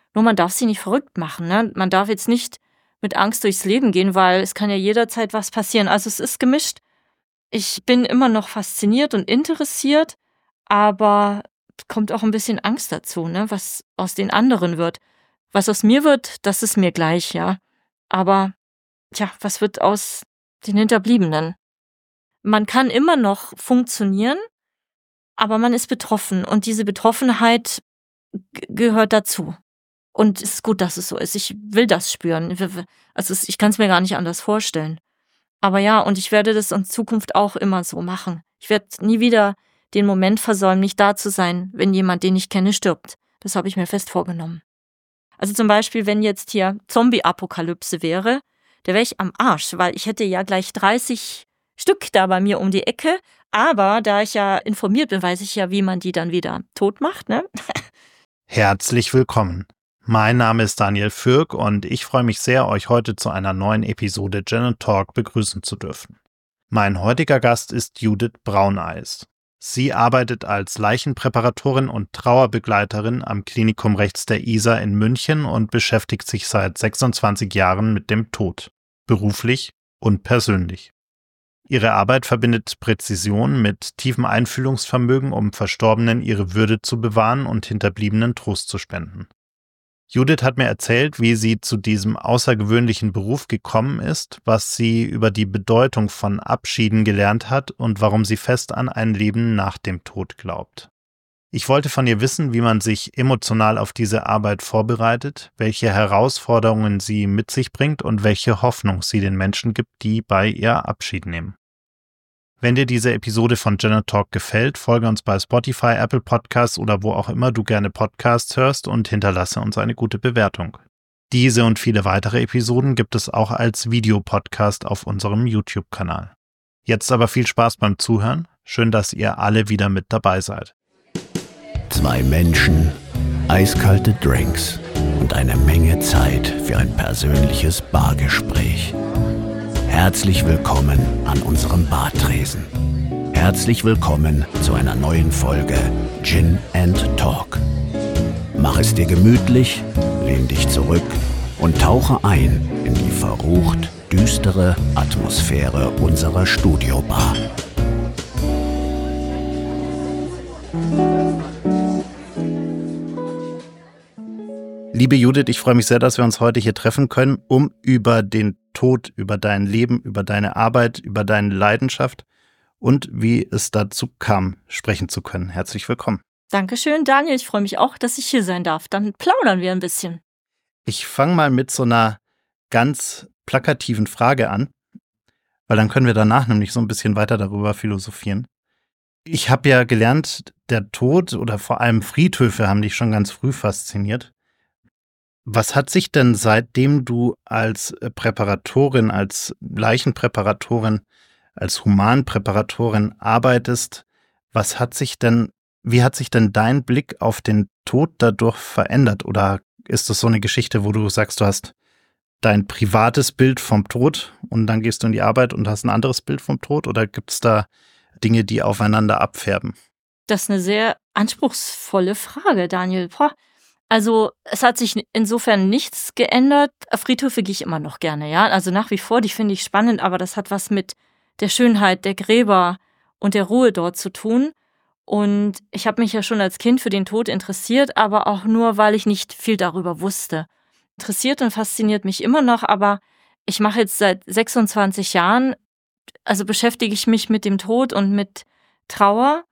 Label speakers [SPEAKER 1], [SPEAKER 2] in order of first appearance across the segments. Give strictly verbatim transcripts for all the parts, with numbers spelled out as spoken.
[SPEAKER 1] Nur man darf sie nicht verrückt machen, ne? Man darf jetzt nicht mit Angst durchs Leben gehen, weil es kann ja jederzeit was passieren. Also, es ist gemischt. Ich bin immer noch fasziniert und interessiert, aber kommt auch ein bisschen Angst dazu, ne, was aus den anderen wird. Was aus mir wird, das ist mir gleich, ja. Aber, tja, was wird aus den Hinterbliebenen? Man kann immer noch funktionieren, aber man ist betroffen und diese Betroffenheit g gehört dazu. Und es ist gut, dass es so ist. Ich will das spüren. W w also, es ich kann's mir gar nicht anders vorstellen. Aber ja, und ich werde das in Zukunft auch immer so machen. Ich werde nie wieder den Moment versäumen, nicht da zu sein, wenn jemand, den ich kenne, stirbt. Das habe ich mir fest vorgenommen. Also zum Beispiel, wenn jetzt hier Zombie-Apokalypse wäre, da wäre ich am Arsch, weil ich hätte ja gleich dreißig Stück da bei mir um die Ecke. Aber da ich ja informiert bin, weiß ich ja, wie man die dann wieder tot macht, ne?
[SPEAKER 2] Herzlich willkommen. Mein Name ist Daniel Fürk und ich freue mich sehr, euch heute zu einer neuen Episode Gin and Talk begrüßen zu dürfen. Mein heutiger Gast ist Judith Brauneis. Sie arbeitet als Leichenpräparatorin und Trauerbegleiterin am Klinikum rechts der Isar in München und beschäftigt sich seit sechsundzwanzig Jahren mit dem Tod, beruflich und persönlich. Ihre Arbeit verbindet Präzision mit tiefem Einfühlungsvermögen, um Verstorbenen ihre Würde zu bewahren und Hinterbliebenen Trost zu spenden. Judith hat mir erzählt, wie sie zu diesem außergewöhnlichen Beruf gekommen ist, was sie über die Bedeutung von Abschieden gelernt hat und warum sie fest an ein Leben nach dem Tod glaubt. Ich wollte von ihr wissen, wie man sich emotional auf diese Arbeit vorbereitet, welche Herausforderungen sie mit sich bringt und welche Hoffnung sie den Menschen gibt, die bei ihr Abschied nehmen. Wenn dir diese Episode von Gin and Talk gefällt, folge uns bei Spotify, Apple Podcasts oder wo auch immer du gerne Podcasts hörst und hinterlasse uns eine gute Bewertung. Diese und viele weitere Episoden gibt es auch als Videopodcast auf unserem YouTube-Kanal. Jetzt aber viel Spaß beim Zuhören. Schön, dass ihr alle wieder mit dabei seid.
[SPEAKER 3] Zwei Menschen, eiskalte Drinks und eine Menge Zeit für ein persönliches Bargespräch. Herzlich willkommen an unserem Bartresen. Herzlich willkommen zu einer neuen Folge Gin and Talk. Mach es dir gemütlich, lehn dich zurück und tauche ein in die verrucht düstere Atmosphäre unserer Studiobar.
[SPEAKER 2] Liebe Judith, ich freue mich sehr, dass wir uns heute hier treffen können, um über den Tod, über dein Leben, über deine Arbeit, über deine Leidenschaft und wie es dazu kam, sprechen zu können. Herzlich willkommen.
[SPEAKER 1] Dankeschön, Daniel. Ich freue mich auch, dass ich hier sein darf. Dann plaudern wir ein bisschen.
[SPEAKER 2] Ich fange mal mit so einer ganz plakativen Frage an, weil dann können wir danach nämlich so ein bisschen weiter darüber philosophieren. Ich habe ja gelernt, der Tod oder vor allem Friedhöfe haben dich schon ganz früh fasziniert. Was hat sich denn, seitdem du als Präparatorin, als Leichenpräparatorin, als Humanpräparatorin arbeitest, was hat sich denn, wie hat sich denn dein Blick auf den Tod dadurch verändert? Oder ist das so eine Geschichte, wo du sagst, du hast dein privates Bild vom Tod und dann gehst du in die Arbeit und hast ein anderes Bild vom Tod? Oder gibt es da Dinge, die aufeinander abfärben?
[SPEAKER 1] Das ist eine sehr anspruchsvolle Frage, Daniel. Boah. Also, es hat sich insofern nichts geändert. Auf Friedhöfe gehe ich immer noch gerne, ja. Also nach wie vor, die finde ich spannend, aber das hat was mit der Schönheit der Gräber und der Ruhe dort zu tun. Und ich habe mich ja schon als Kind für den Tod interessiert, aber auch nur, weil ich nicht viel darüber wusste. Interessiert und fasziniert mich immer noch, aber ich mache jetzt seit sechsundzwanzig Jahren, also beschäftige ich mich mit dem Tod und mit Trauer.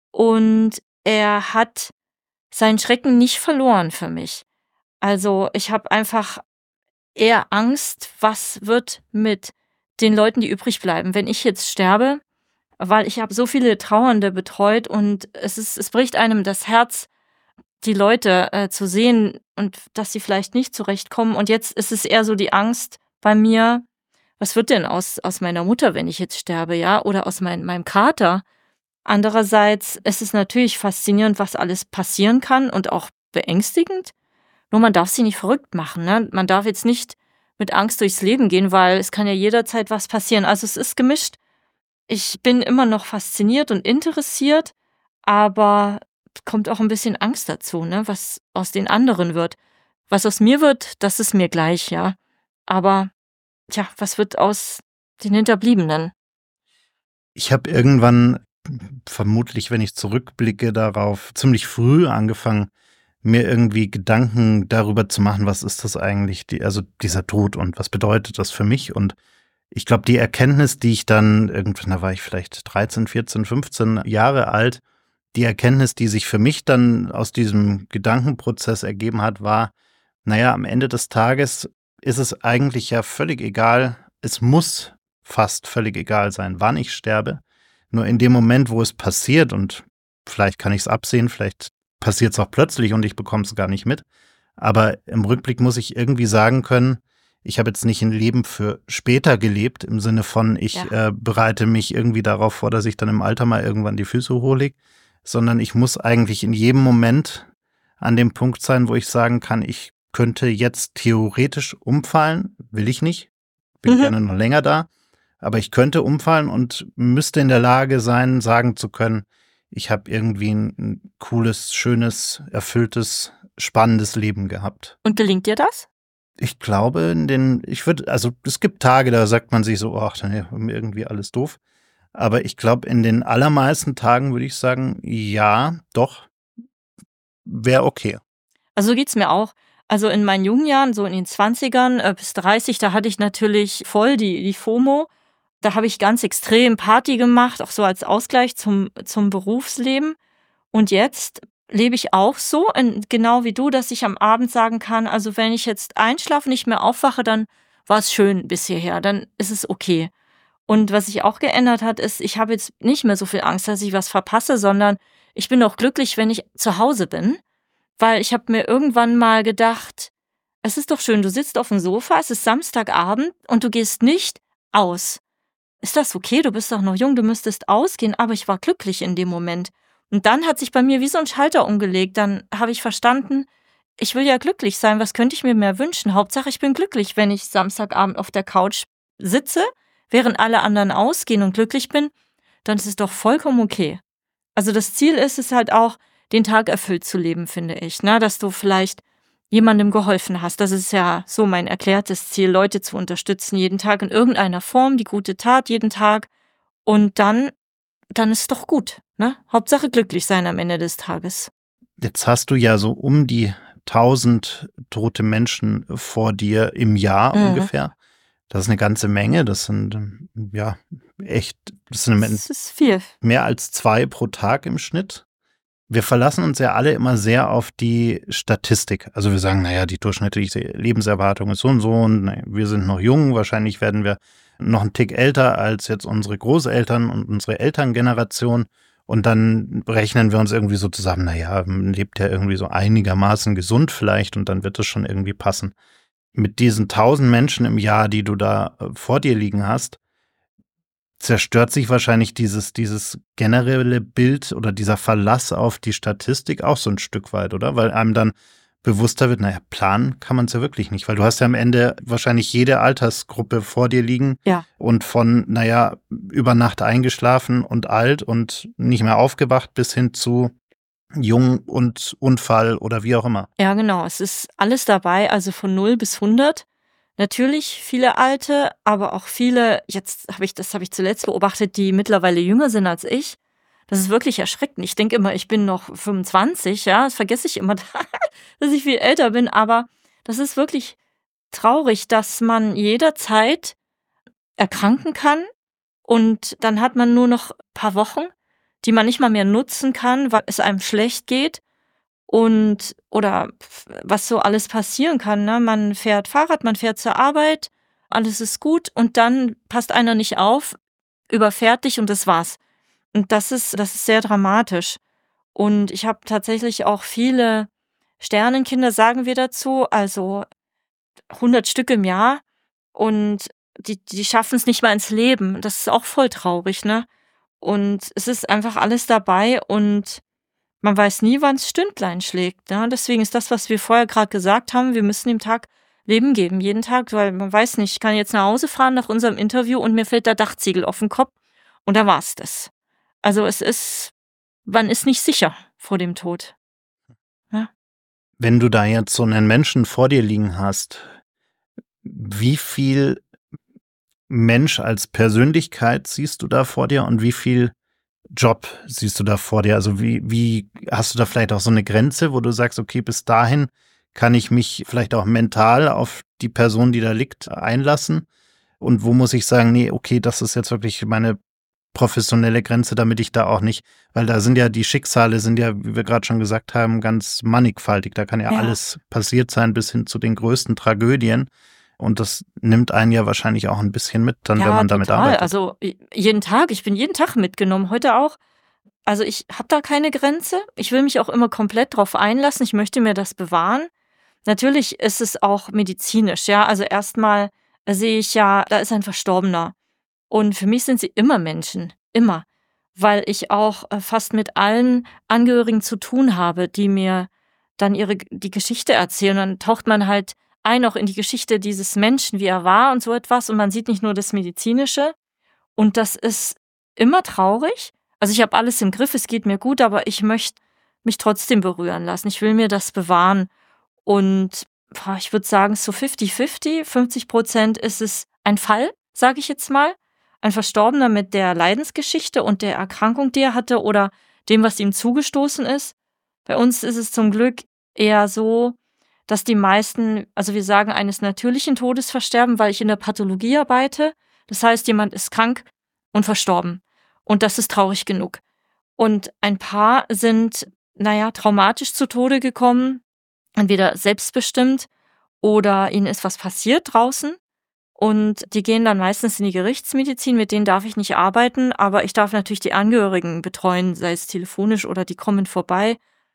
[SPEAKER 1] Und er hat seinen Schrecken nicht verloren für mich. Also ich habe einfach eher Angst, was wird mit den Leuten, die übrig bleiben, wenn ich jetzt sterbe, weil ich habe so viele Trauernde betreut und es ist, es bricht einem das Herz, die Leute äh, zu sehen und dass sie vielleicht nicht zurechtkommen. Und jetzt ist es eher so die Angst bei mir, was wird denn aus, aus meiner Mutter, wenn ich jetzt sterbe, ja, oder aus mein, meinem Kater? Andererseits ist es natürlich faszinierend, was alles passieren kann und auch beängstigend. Nur man darf sie nicht verrückt machen, ne? Man darf jetzt nicht mit Angst durchs Leben gehen, weil es kann ja jederzeit was passieren. Also es ist gemischt. Ich bin immer noch fasziniert und interessiert, aber kommt auch ein bisschen Angst dazu, ne? Was aus den anderen wird. Was aus mir wird, das ist mir gleich, ja. Aber, tja, was wird aus den Hinterbliebenen?
[SPEAKER 2] Ich habe irgendwann, vermutlich, wenn ich zurückblicke darauf, ziemlich früh angefangen, mir irgendwie Gedanken darüber zu machen, was ist das eigentlich, die, also dieser Tod und was bedeutet das für mich? Und ich glaube, die Erkenntnis, die ich dann irgendwann, da war ich vielleicht dreizehn, vierzehn, fünfzehn Jahre alt, die Erkenntnis, die sich für mich dann aus diesem Gedankenprozess ergeben hat, war, naja, am Ende des Tages ist es eigentlich ja völlig egal, es muss fast völlig egal sein, wann ich sterbe. Nur in dem Moment, wo es passiert, und vielleicht kann ich es absehen, vielleicht passiert es auch plötzlich und ich bekomme es gar nicht mit, aber im Rückblick muss ich irgendwie sagen können, ich habe jetzt nicht ein Leben für später gelebt, im Sinne von, ich
[SPEAKER 1] Ja.
[SPEAKER 2] äh, bereite mich irgendwie darauf vor, dass ich dann im Alter mal irgendwann die Füße hochlege, sondern ich muss eigentlich in jedem Moment an dem Punkt sein, wo ich sagen kann, ich könnte jetzt theoretisch umfallen, will ich nicht, bin
[SPEAKER 1] Mhm.
[SPEAKER 2] gerne noch länger da, aber ich könnte umfallen und müsste in der Lage sein, sagen zu können, ich habe irgendwie ein, ein cooles, schönes, erfülltes, spannendes Leben gehabt.
[SPEAKER 1] Und gelingt dir das?
[SPEAKER 2] Ich glaube, in den, ich würde, also es gibt Tage, da sagt man sich so, ach, dann ist irgendwie alles doof. Aber ich glaube, in den allermeisten Tagen würde ich sagen, ja, doch, wäre okay.
[SPEAKER 1] Also so geht's mir auch. Also in meinen jungen Jahren, so in den Zwanzigern äh, bis dreißig, da hatte ich natürlich voll die, die FOMO. Da habe ich ganz extrem Party gemacht, auch so als Ausgleich zum, zum Berufsleben. Und jetzt lebe ich auch so, in, genau wie du, dass ich am Abend sagen kann, also wenn ich jetzt einschlafe, nicht mehr aufwache, dann war es schön bis hierher, dann ist es okay. Und was sich auch geändert hat, ist, ich habe jetzt nicht mehr so viel Angst, dass ich was verpasse, sondern ich bin auch glücklich, wenn ich zu Hause bin, weil ich habe mir irgendwann mal gedacht, es ist doch schön, du sitzt auf dem Sofa, es ist Samstagabend und du gehst nicht aus. Ist das okay? Du bist doch noch jung, du müsstest ausgehen, aber ich war glücklich in dem Moment. Und dann hat sich bei mir wie so ein Schalter umgelegt. Dann habe ich verstanden, ich will ja glücklich sein. Was könnte ich mir mehr wünschen? Hauptsache, ich bin glücklich, wenn ich Samstagabend auf der Couch sitze, während alle anderen ausgehen und glücklich bin, dann ist es doch vollkommen okay. Also das Ziel ist es halt auch, den Tag erfüllt zu leben, finde ich. Ne? Dass du vielleicht jemandem geholfen hast. Das ist ja so mein erklärtes Ziel, Leute zu unterstützen, jeden Tag in irgendeiner Form, die gute Tat jeden Tag. Und dann, dann ist es doch gut. Ne? Hauptsache glücklich sein am Ende des Tages.
[SPEAKER 2] Jetzt hast du ja so um die tausend tote Menschen vor dir im Jahr
[SPEAKER 1] Mhm.
[SPEAKER 2] ungefähr. Das ist eine ganze Menge. Das sind, ja, echt, das sind
[SPEAKER 1] Das ist viel.
[SPEAKER 2] mehr als zwei pro Tag im Schnitt. Wir verlassen uns ja alle immer sehr auf die Statistik. Also wir sagen, naja, die durchschnittliche Lebenserwartung ist so und so und naja, wir sind noch jung. Wahrscheinlich werden wir noch einen Tick älter als jetzt unsere Großeltern und unsere Elterngeneration. Und dann rechnen wir uns irgendwie so zusammen, naja, man lebt ja irgendwie so einigermaßen gesund vielleicht und dann wird es schon irgendwie passen. Mit diesen tausend Menschen im Jahr, die du da vor dir liegen hast, zerstört sich wahrscheinlich dieses, dieses generelle Bild oder dieser Verlass auf die Statistik auch so ein Stück weit, oder? Weil einem dann bewusster wird, naja, planen kann man es ja wirklich nicht, weil du hast ja am Ende wahrscheinlich jede Altersgruppe vor dir liegen.
[SPEAKER 1] Ja.
[SPEAKER 2] Und von, naja, über Nacht eingeschlafen und alt und nicht mehr aufgewacht bis hin zu jung und Unfall oder wie auch immer.
[SPEAKER 1] Ja, genau. Es ist alles dabei, also von null bis hundert. Natürlich viele Alte, aber auch viele, jetzt habe ich, das habe ich zuletzt beobachtet, die mittlerweile jünger sind als ich. Das ist wirklich erschreckend. Ich denke immer, ich bin noch fünfundzwanzig, ja, das vergesse ich immer, dass ich viel älter bin, aber das ist wirklich traurig, dass man jederzeit erkranken kann und dann hat man nur noch ein paar Wochen, die man nicht mal mehr nutzen kann, weil es einem schlecht geht. Und, oder was so alles passieren kann, ne? Man fährt Fahrrad, man fährt zur Arbeit, alles ist gut und dann passt einer nicht auf, überfährt dich und das war's. Und das ist, das ist sehr dramatisch. Und ich habe tatsächlich auch viele Sternenkinder, sagen wir dazu, also hundert Stück im Jahr und die, die schaffen es nicht mal ins Leben. Das ist auch voll traurig, ne? Und es ist einfach alles dabei und man weiß nie, wann es Stündlein schlägt. Ne? Deswegen ist das, was wir vorher gerade gesagt haben, wir müssen dem Tag Leben geben, jeden Tag, weil man weiß nicht, ich kann jetzt nach Hause fahren nach unserem Interview und mir fällt der Dachziegel auf den Kopf und da war's das. Also es ist, man ist nicht sicher vor dem Tod. Ja.
[SPEAKER 2] Wenn du da jetzt so einen Menschen vor dir liegen hast, wie viel Mensch als Persönlichkeit siehst du da vor dir und wie viel Job siehst du da vor dir? Also wie, wie hast du da vielleicht auch so eine Grenze, wo du sagst, okay, bis dahin kann ich mich vielleicht auch mental auf die Person, die da liegt, einlassen? Und wo muss ich sagen, nee, okay, das ist jetzt wirklich meine professionelle Grenze, damit ich da auch nicht, weil da sind ja die Schicksale, sind ja, wie wir gerade schon gesagt haben, ganz mannigfaltig. Da kann ja,
[SPEAKER 1] Ja.
[SPEAKER 2] alles passiert sein, bis hin zu den größten Tragödien. Und das nimmt einen ja wahrscheinlich auch ein bisschen mit, dann,
[SPEAKER 1] Ja,
[SPEAKER 2] wenn man damit
[SPEAKER 1] total.
[SPEAKER 2] arbeitet.
[SPEAKER 1] Also i- jeden Tag, ich bin jeden Tag mitgenommen, heute auch. Also ich habe da keine Grenze. Ich will mich auch immer komplett drauf einlassen. Ich möchte mir das bewahren. Natürlich ist es auch medizinisch, ja. Also erstmal sehe ich ja, da ist ein Verstorbener. Und für mich sind sie immer Menschen, immer. Weil ich auch äh, fast mit allen Angehörigen zu tun habe, die mir dann ihre die Geschichte erzählen. Dann taucht man halt ein auch in die Geschichte dieses Menschen, wie er war und so etwas. Und man sieht nicht nur das Medizinische. Und das ist immer traurig. Also ich habe alles im Griff, es geht mir gut, aber ich möchte mich trotzdem berühren lassen. Ich will mir das bewahren. Und boah, ich würde sagen, so fünfzig fünfzig, fünfzig Prozent ist es ein Fall, sage ich jetzt mal. Ein Verstorbener mit der Leidensgeschichte und der Erkrankung, die er hatte oder dem, was ihm zugestoßen ist. Bei uns ist es zum Glück eher so, dass die meisten, also wir sagen, eines natürlichen Todes versterben, weil ich in der Pathologie arbeite. Das heißt, jemand ist krank und verstorben. Und das ist traurig genug. Und ein paar sind, naja, traumatisch zu Tode gekommen, entweder selbstbestimmt oder ihnen ist was passiert draußen. Und die gehen dann meistens in die Gerichtsmedizin, mit denen darf ich nicht arbeiten, aber ich darf natürlich die Angehörigen betreuen, sei es telefonisch oder die kommen vorbei.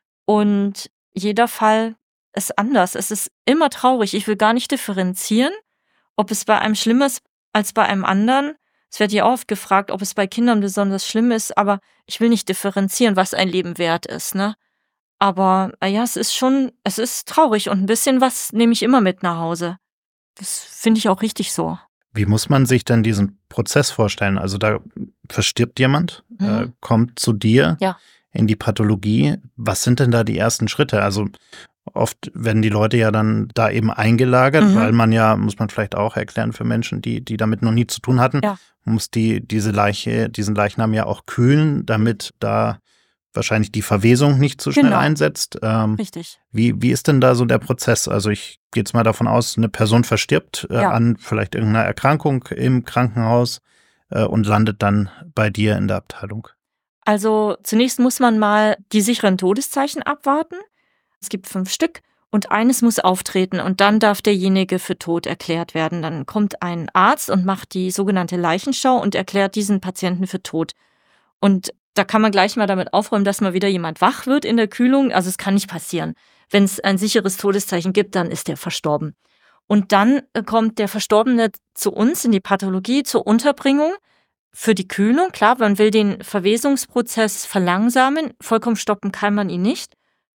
[SPEAKER 1] Und jeder Fall ist anders. Es ist immer traurig. Ich will gar nicht differenzieren, ob es bei einem schlimmer ist als bei einem anderen. Es wird ja oft gefragt, ob es bei Kindern besonders schlimm ist, aber ich will nicht differenzieren, was ein Leben wert ist, ne? Aber äh, ja, es ist schon, es ist traurig und ein bisschen was nehme ich immer mit nach Hause. Das finde ich auch richtig so.
[SPEAKER 2] Wie muss man sich denn diesen Prozess vorstellen? Also da verstirbt jemand,
[SPEAKER 1] Mhm.
[SPEAKER 2] äh, kommt zu dir
[SPEAKER 1] Ja.
[SPEAKER 2] in die Pathologie. Was sind denn da die ersten Schritte? Also oft werden die Leute ja dann da eben eingelagert,
[SPEAKER 1] Mhm.
[SPEAKER 2] weil man ja, muss man vielleicht auch erklären für Menschen, die, die damit noch nie zu tun hatten,
[SPEAKER 1] Ja.
[SPEAKER 2] man muss die, diese Leiche, diesen Leichnam ja auch kühlen, damit da wahrscheinlich die Verwesung nicht so schnell
[SPEAKER 1] Genau.
[SPEAKER 2] einsetzt. Ähm,
[SPEAKER 1] Richtig.
[SPEAKER 2] wie, wie ist denn da so der Prozess? Also ich gehe jetzt mal davon aus, eine Person verstirbt äh,
[SPEAKER 1] Ja.
[SPEAKER 2] an vielleicht irgendeiner Erkrankung im Krankenhaus äh, und landet dann bei dir in der Abteilung.
[SPEAKER 1] Also zunächst muss man mal die sicheren Todeszeichen abwarten. Es gibt fünf Stück und eines muss auftreten und dann darf derjenige für tot erklärt werden. Dann kommt ein Arzt und macht die sogenannte Leichenschau und erklärt diesen Patienten für tot. Und da kann man gleich mal damit aufräumen, dass mal wieder jemand wach wird in der Kühlung. Also es kann nicht passieren. Wenn es ein sicheres Todeszeichen gibt, dann ist der verstorben. Und dann äh, kommt der Verstorbene zu uns in die Pathologie zur Unterbringung für die Kühlung. Klar, man will den Verwesungsprozess verlangsamen. Vollkommen stoppen kann man ihn nicht.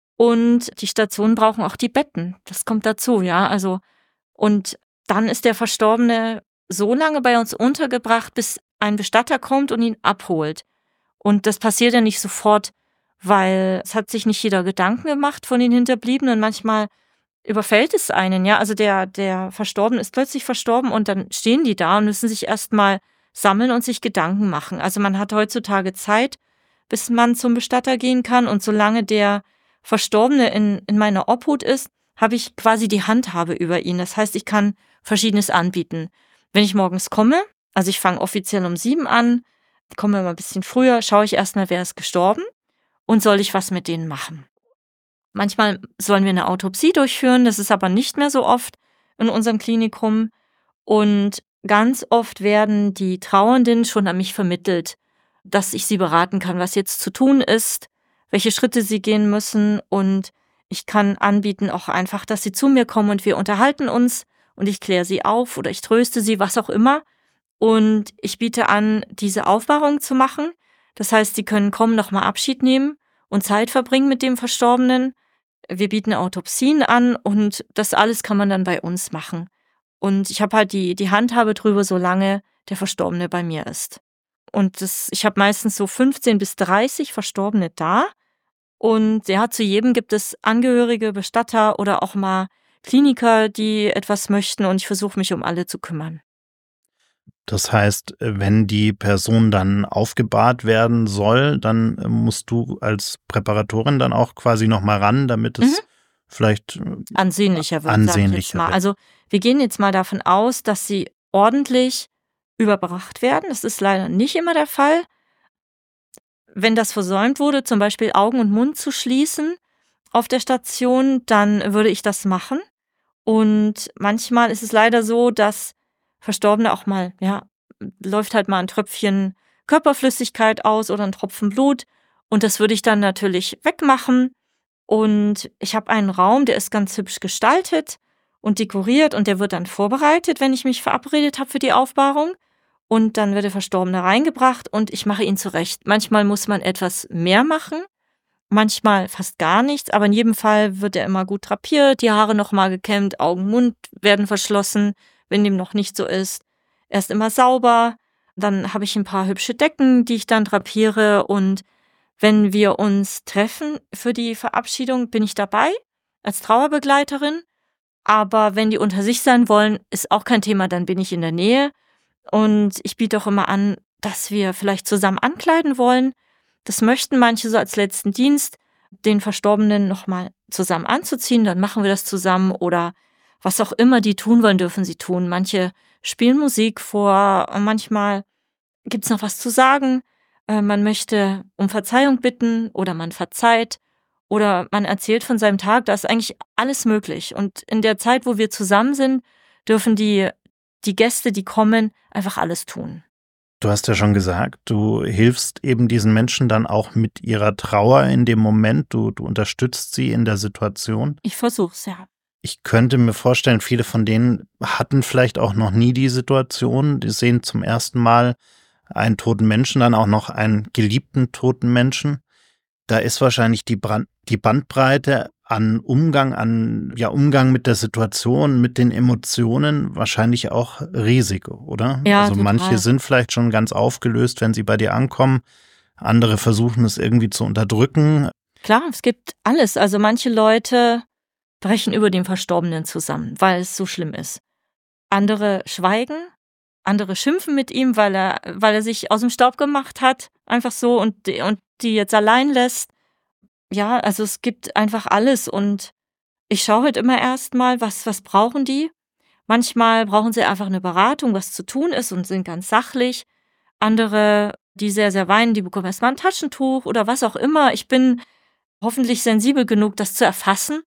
[SPEAKER 1] Und die Stationen brauchen auch die Betten. Das kommt dazu, ja. Also, und dann ist der Verstorbene so lange bei uns untergebracht, bis ein Bestatter kommt und ihn abholt. Und das passiert ja nicht sofort, weil es hat sich nicht jeder Gedanken gemacht von den Hinterbliebenen. Manchmal überfällt es einen, ja. Also der, der Verstorbene ist plötzlich verstorben und dann stehen die da und müssen sich erstmal sammeln und sich Gedanken machen. Also man hat heutzutage Zeit, bis man zum Bestatter gehen kann. Und solange der Verstorbene in, in meiner Obhut ist, habe ich quasi die Handhabe über ihn. Das heißt, ich kann Verschiedenes anbieten. Wenn ich morgens komme, also ich fange offiziell um sieben an, komme mal ein bisschen früher, schaue ich erstmal, wer ist gestorben und soll ich was mit denen machen. Manchmal sollen wir eine Autopsie durchführen, das ist aber nicht mehr so oft in unserem Klinikum. Und ganz oft werden die Trauernden schon an mich vermittelt, dass ich sie beraten kann, was jetzt zu tun ist, welche Schritte sie gehen müssen. Und ich kann anbieten auch einfach, dass sie zu mir kommen und wir unterhalten uns und ich kläre sie auf oder ich tröste sie, was auch immer. Und ich biete an, diese Aufbahrung zu machen. Das heißt, sie können kommen, nochmal Abschied nehmen und Zeit verbringen mit dem Verstorbenen. Wir bieten Autopsien an und das alles kann man dann bei uns machen. Und ich habe halt die, die Handhabe drüber, solange der Verstorbene bei mir ist. Und das, ich habe meistens so fünfzehn bis dreißig Verstorbene da. Und ja, zu jedem gibt es Angehörige, Bestatter oder auch mal Kliniker, die etwas möchten und ich versuche mich um alle zu kümmern.
[SPEAKER 2] Das heißt, wenn die Person dann aufgebahrt werden soll, dann musst du als Präparatorin dann auch quasi nochmal ran, damit es
[SPEAKER 1] Mhm.
[SPEAKER 2] vielleicht äh,
[SPEAKER 1] Ansehnlicher wird, sage ich jetzt
[SPEAKER 2] ansehnlicher
[SPEAKER 1] mal.
[SPEAKER 2] wird.
[SPEAKER 1] Also wir gehen jetzt mal davon aus, dass sie ordentlich überbracht werden. Das ist leider nicht immer der Fall. Wenn das versäumt wurde, zum Beispiel Augen und Mund zu schließen auf der Station, dann würde ich das machen. Und manchmal ist es leider so, dass Verstorbene auch mal, ja, läuft halt mal ein Tröpfchen Körperflüssigkeit aus oder ein Tropfen Blut. Und das würde ich dann natürlich wegmachen. Und ich habe einen Raum, der ist ganz hübsch gestaltet und dekoriert und der wird dann vorbereitet, wenn ich mich verabredet habe für die Aufbahrung. Und dann wird der Verstorbene reingebracht und ich mache ihn zurecht. Manchmal muss man etwas mehr machen, manchmal fast gar nichts, aber in jedem Fall wird er immer gut drapiert, die Haare nochmal gekämmt, Augen, Mund werden verschlossen, wenn dem noch nicht so ist. Er ist immer sauber. Dann habe ich ein paar hübsche Decken, die ich dann drapiere. Und wenn wir uns treffen für die Verabschiedung, bin ich dabei als Trauerbegleiterin. Aber wenn die unter sich sein wollen, ist auch kein Thema, dann bin ich in der Nähe. Und ich biete auch immer an, dass wir vielleicht zusammen ankleiden wollen. Das möchten manche so als letzten Dienst, den Verstorbenen nochmal zusammen anzuziehen. Dann machen wir das zusammen oder was auch immer die tun wollen, dürfen sie tun. Manche spielen Musik vor, manchmal gibt es noch was zu sagen. Äh, man möchte um Verzeihung bitten oder man verzeiht oder man erzählt von seinem Tag. Da ist eigentlich alles möglich. Und in der Zeit, wo wir zusammen sind, dürfen die, die Gäste, die kommen, einfach alles tun.
[SPEAKER 2] Du hast ja schon gesagt, du hilfst eben diesen Menschen dann auch mit ihrer Trauer in dem Moment. Du, du unterstützt sie in der Situation.
[SPEAKER 1] Ich versuch's, ja.
[SPEAKER 2] Ich könnte mir vorstellen, viele von denen hatten vielleicht auch noch nie die Situation. Die sehen zum ersten Mal einen toten Menschen, dann auch noch einen geliebten toten Menschen. Da ist wahrscheinlich die, Brand, die Bandbreite an Umgang, an ja Umgang mit der Situation, mit den Emotionen wahrscheinlich auch riesig, oder?
[SPEAKER 1] Ja,
[SPEAKER 2] also
[SPEAKER 1] total.
[SPEAKER 2] manche sind vielleicht schon ganz aufgelöst, wenn sie bei dir ankommen. Andere versuchen es irgendwie zu unterdrücken.
[SPEAKER 1] Klar, es gibt alles. Also manche Leute brechen über den Verstorbenen zusammen, weil es so schlimm ist. Andere schweigen, andere schimpfen mit ihm, weil er, weil er sich aus dem Staub gemacht hat, einfach so und, die- und die jetzt allein lässt. Ja, also es gibt einfach alles und ich schaue halt immer erstmal, was, was brauchen die. Manchmal brauchen sie einfach eine Beratung, was zu tun ist und sind ganz sachlich. Andere, die sehr, sehr weinen, die bekommen erstmal ein Taschentuch oder was auch immer. Ich bin hoffentlich sensibel genug, das zu erfassen.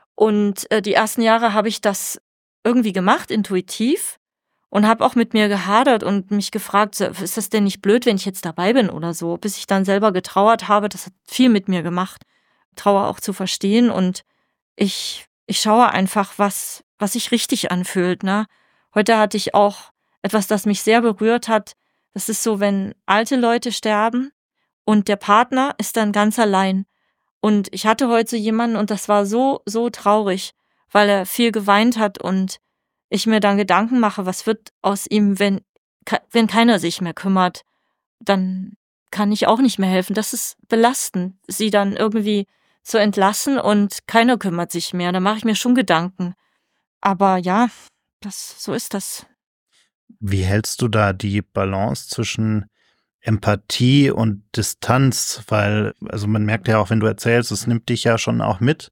[SPEAKER 1] Und äh, die ersten Jahre habe ich das irgendwie gemacht, intuitiv. Und habe auch mit mir gehadert und mich gefragt, so, ist das denn nicht blöd, wenn ich jetzt dabei bin oder so? Bis ich dann selber getrauert habe, das hat viel mit mir gemacht, Trauer auch zu verstehen. Und ich, ich schaue einfach, was, was sich richtig anfühlt. Ne? Heute hatte ich auch etwas, das mich sehr berührt hat. Das ist so, wenn alte Leute sterben und der Partner ist dann ganz allein. Und ich hatte heute so jemanden und das war so, so traurig, weil er viel geweint hat und ich mir dann Gedanken mache, was wird aus ihm, wenn, ke- wenn keiner sich mehr kümmert, dann kann ich auch nicht mehr helfen. Das ist belastend, sie dann irgendwie zu entlassen und keiner kümmert sich mehr. Da mache ich mir schon Gedanken. Aber ja, das, so ist das.
[SPEAKER 2] Wie hältst du da die Balance zwischen Empathie und Distanz? Weil, also man merkt ja auch, wenn du erzählst, es nimmt dich ja schon auch mit.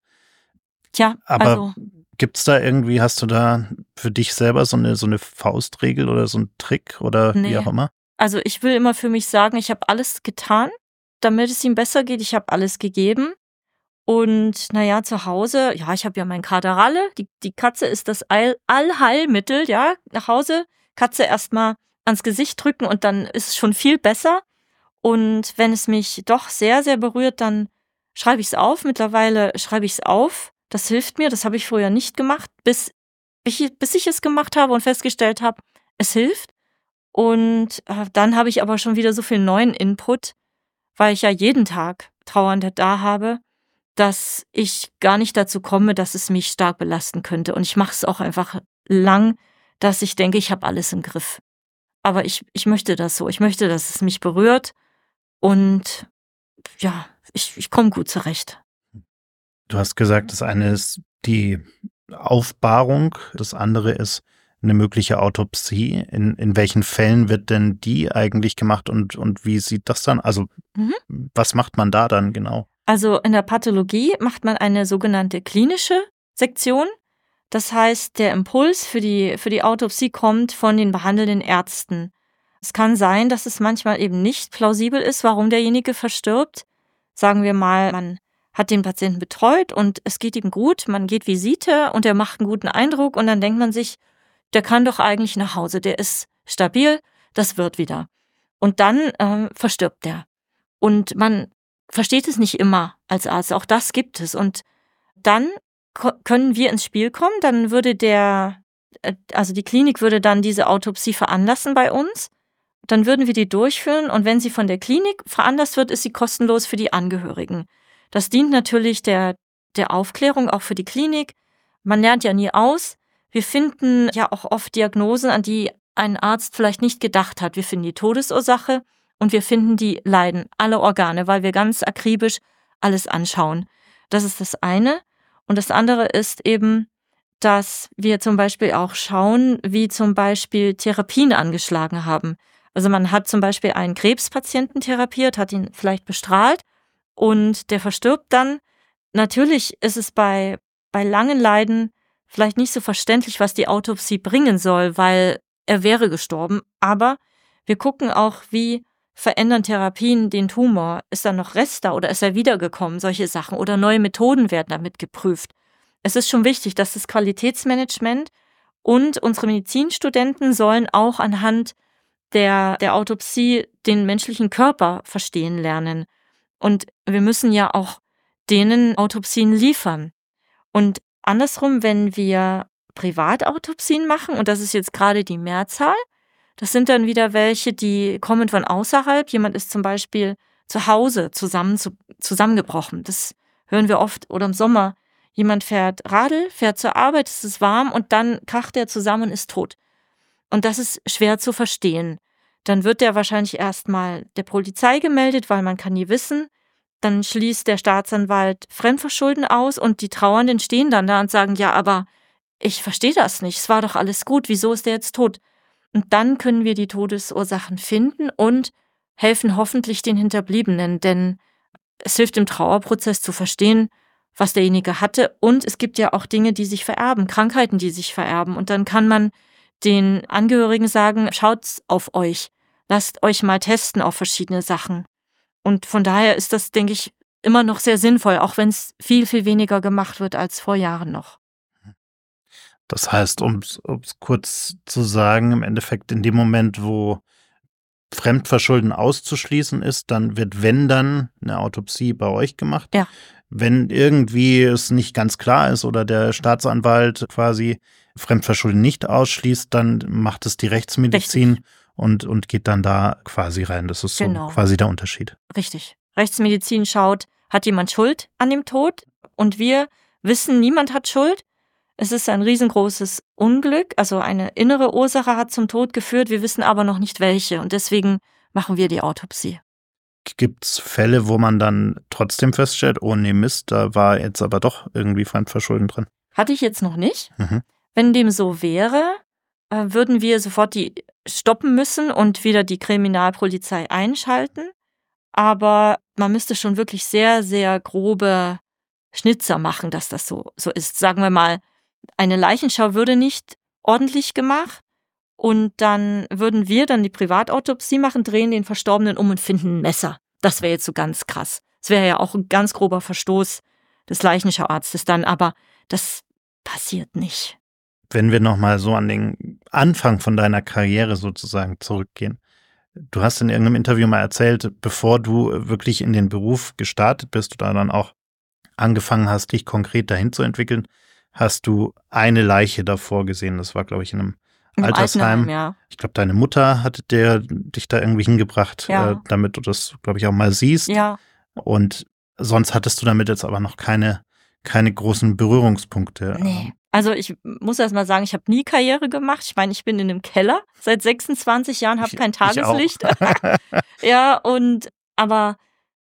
[SPEAKER 1] Tja,
[SPEAKER 2] Aber
[SPEAKER 1] also
[SPEAKER 2] gibt's da irgendwie, hast du da für dich selber so eine, so eine Faustregel oder so einen Trick oder wie
[SPEAKER 1] nee.
[SPEAKER 2] auch immer?
[SPEAKER 1] Also ich will immer für mich sagen, ich habe alles getan, damit es ihm besser geht. Ich habe alles gegeben. Und naja, zu Hause, ja, ich habe ja mein Kaderralle. Die, die Katze ist das All Allheilmittel, ja. Nach Hause, Katze erstmal ans Gesicht drücken und dann ist es schon viel besser. Und wenn es mich doch sehr, sehr berührt, dann schreibe ich es auf. Mittlerweile schreibe ich es auf. Das hilft mir. Das habe ich früher nicht gemacht, bis ich, bis ich es gemacht habe und festgestellt habe, es hilft. Und äh, dann habe ich aber schon wieder so viel neuen Input, weil ich ja jeden Tag Trauernde da habe, dass ich gar nicht dazu komme, dass es mich stark belasten könnte. Und ich mache es auch einfach lang, dass ich denke, ich habe alles im Griff. Aber ich, ich möchte das so. Ich möchte, dass es mich berührt. Und ja, ich, ich komme gut zurecht.
[SPEAKER 2] Du hast gesagt, das eine ist die Aufbahrung, das andere ist eine mögliche Autopsie. In, in welchen Fällen wird denn die eigentlich gemacht und, und wie sieht das dann? Also
[SPEAKER 1] Mhm.
[SPEAKER 2] was macht man da dann genau?
[SPEAKER 1] Also in der Pathologie macht man eine sogenannte klinische Sektion. Das heißt, der Impuls für die, für die Autopsie kommt von den behandelnden Ärzten. Es kann sein, dass es manchmal eben nicht plausibel ist, warum derjenige verstirbt. Sagen wir mal, man hat den Patienten betreut und es geht ihm gut, man geht Visite und er macht einen guten Eindruck und dann denkt man sich, der kann doch eigentlich nach Hause, der ist stabil, das wird wieder. Und dann äh, verstirbt der. Und man versteht es nicht immer als Arzt, auch das gibt es. Und dann ko- können wir ins Spiel kommen, dann würde der, äh, also die Klinik würde dann diese Autopsie veranlassen bei uns. Dann würden wir die durchführen und wenn sie von der Klinik veranlasst wird, ist sie kostenlos für die Angehörigen. Das dient natürlich der, der Aufklärung auch für die Klinik. Man lernt ja nie aus. Wir finden ja auch oft Diagnosen, an die ein Arzt vielleicht nicht gedacht hat. Wir finden die Todesursache und wir finden die Leiden, alle Organe, weil wir ganz akribisch alles anschauen. Das ist das eine. Und das andere ist eben, dass wir zum Beispiel auch schauen, wie zum Beispiel Therapien angeschlagen haben. Also man hat zum Beispiel einen Krebspatienten therapiert, hat ihn vielleicht bestrahlt und der verstirbt dann. Natürlich ist es bei, bei langen Leiden vielleicht nicht so verständlich, was die Autopsie bringen soll, weil er wäre gestorben. Aber wir gucken auch, wie verändern Therapien den Tumor. Ist da noch Rest da oder ist er wiedergekommen? Solche Sachen. Oder neue Methoden werden damit geprüft. Es ist schon wichtig, dass das Qualitätsmanagement und unsere Medizinstudenten sollen auch anhand der, der Autopsie den menschlichen Körper verstehen lernen. Und wir müssen ja auch denen Autopsien liefern. Und andersrum, wenn wir Privatautopsien machen, und das ist jetzt gerade die Mehrzahl, das sind dann wieder welche, die kommen von außerhalb. Jemand ist zum Beispiel zu Hause zusammen, zu, zusammengebrochen. Das hören wir oft. Oder im Sommer, jemand fährt Radl, fährt zur Arbeit, es ist warm und dann kracht er zusammen und ist tot. Und das ist schwer zu verstehen. Dann wird der wahrscheinlich erstmal der Polizei gemeldet, weil man kann nie wissen. Dann schließt der Staatsanwalt Fremdverschulden aus und die Trauernden stehen dann da und sagen, ja, aber ich verstehe das nicht, es war doch alles gut, wieso ist der jetzt tot? Und dann können wir die Todesursachen finden und helfen hoffentlich den Hinterbliebenen, denn es hilft im Trauerprozess zu verstehen, was derjenige hatte. Und es gibt ja auch Dinge, die sich vererben, Krankheiten, die sich vererben. Und dann kann man den Angehörigen sagen, schaut auf euch, lasst euch mal testen auf verschiedene Sachen. Und von daher ist das, denke ich, immer noch sehr sinnvoll, auch wenn es viel, viel weniger gemacht wird als vor Jahren noch.
[SPEAKER 2] Das heißt, um es kurz zu sagen, im Endeffekt in dem Moment, wo Fremdverschulden auszuschließen ist, dann wird, wenn dann, eine Autopsie bei euch gemacht.
[SPEAKER 1] Ja.
[SPEAKER 2] Wenn irgendwie es nicht ganz klar ist oder der Staatsanwalt quasi Fremdverschulden nicht ausschließt, dann macht es die Rechtsmedizin
[SPEAKER 1] Richtig.
[SPEAKER 2] und, und geht dann da quasi rein. Das ist so
[SPEAKER 1] Genau.
[SPEAKER 2] quasi der Unterschied.
[SPEAKER 1] Richtig. Rechtsmedizin schaut, hat jemand Schuld an dem Tod? Und wir wissen, niemand hat Schuld. Es ist ein riesengroßes Unglück, also eine innere Ursache hat zum Tod geführt, wir wissen aber noch nicht welche und deswegen machen wir die Autopsie.
[SPEAKER 2] Gibt es Fälle, wo man dann trotzdem feststellt, oh nee, Mist, da war jetzt aber doch irgendwie Fremdverschulden drin?
[SPEAKER 1] Hatte ich jetzt noch nicht.
[SPEAKER 2] Mhm.
[SPEAKER 1] Wenn dem so wäre, äh, würden wir sofort die stoppen müssen und wieder die Kriminalpolizei einschalten. Aber man müsste schon wirklich sehr, sehr grobe Schnitzer machen, dass das so, so ist. Sagen wir mal, eine Leichenschau würde nicht ordentlich gemacht und dann würden wir dann die Privatautopsie machen, drehen den Verstorbenen um und finden ein Messer. Das wäre jetzt so ganz krass. Das wäre ja auch ein ganz grober Verstoß des Leichenschauarztes dann, aber das passiert nicht.
[SPEAKER 2] Wenn wir nochmal so an den Anfang von deiner Karriere sozusagen zurückgehen. Du hast in irgendeinem Interview mal erzählt, bevor du wirklich in den Beruf gestartet bist oder dann auch angefangen hast, dich konkret dahin zu entwickeln, hast du eine Leiche davor gesehen. Das war, glaube ich, in einem
[SPEAKER 1] Im
[SPEAKER 2] Altersheim.
[SPEAKER 1] Altenheim, ja.
[SPEAKER 2] Ich glaube, deine Mutter hatte der, dich da irgendwie hingebracht,
[SPEAKER 1] Ja.
[SPEAKER 2] äh, damit du das, glaube ich, auch mal siehst.
[SPEAKER 1] Ja,
[SPEAKER 2] Und sonst hattest du damit jetzt aber noch keine, keine großen Berührungspunkte.
[SPEAKER 1] nee. Also ich muss erst mal sagen, ich habe nie Karriere gemacht. Ich meine, ich bin in einem Keller seit sechsundzwanzig Jahren, habe
[SPEAKER 2] Ich-
[SPEAKER 1] kein
[SPEAKER 2] ich auch.
[SPEAKER 1] Tageslicht. Ja, und aber